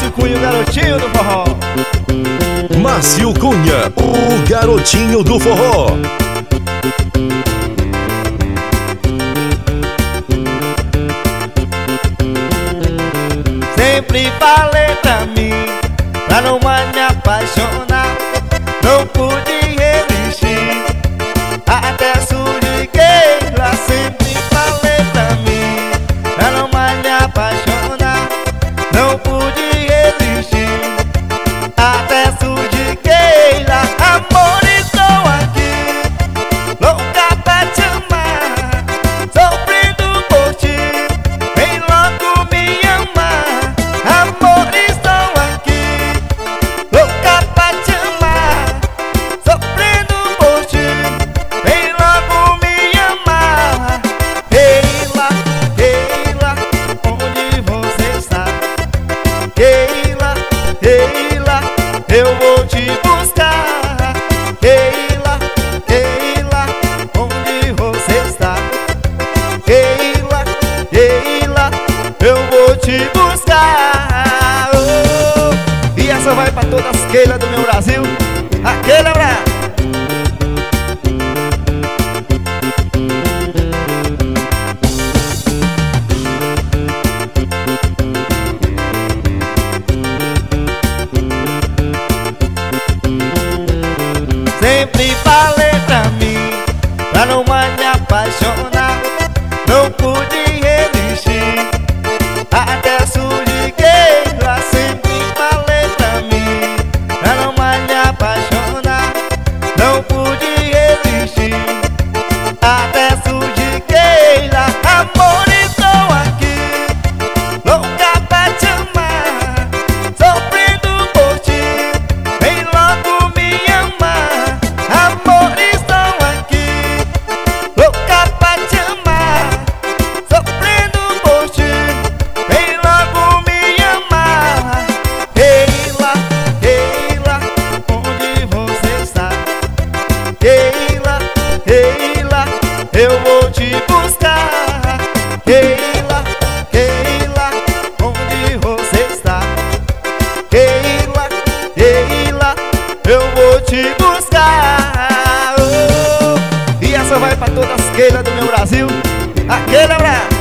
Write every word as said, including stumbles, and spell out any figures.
Márcio Cunha, o garotinho do forró. Márcio Cunha, o garotinho do forró. Sempre falei pra mim, pra não mais me apaixonar. Não pude resistir, até surgir lá. Sempre falei pra mim, pra não mais me apaixonar. Não pude resistir, até surgir lá. Amor, estou aqui, louca pra te amar, sofrendo por ti, vem logo me amar. Amor, estou aqui, louca pra te amar, sofrendo por ti, vem logo me amar. Keila, Keila, onde você está? Keila, Keila, eu vou te buscar. Keila, Keila, onde você está? Keila, Keila, eu vou te buscar. Oh, e essa vai pra todas as Keila do meu Brasil. Aquele abraço. Sempre falei pra mim, pra não mais me apaixonar. Não pude resistir, até surgir lá. Sempre falei pra mim, pra não mais me apaixonar. Não pude resistir, até surgir lá. Amor, estou aqui, louca pra te amar, sofrendo por ti, vem logo me amar. Amor, estou aqui, louca pra te amar, sofrendo por ti, vem logo me amar. Keila, Keila, onde você está? Keila, Keila, eu vou te buscar. Keila, Keila, onde você está? Keila, Keila, eu vou te buscar. Oh, e essa vai pra todas as Keila do meu Brasil. Aquele abraço.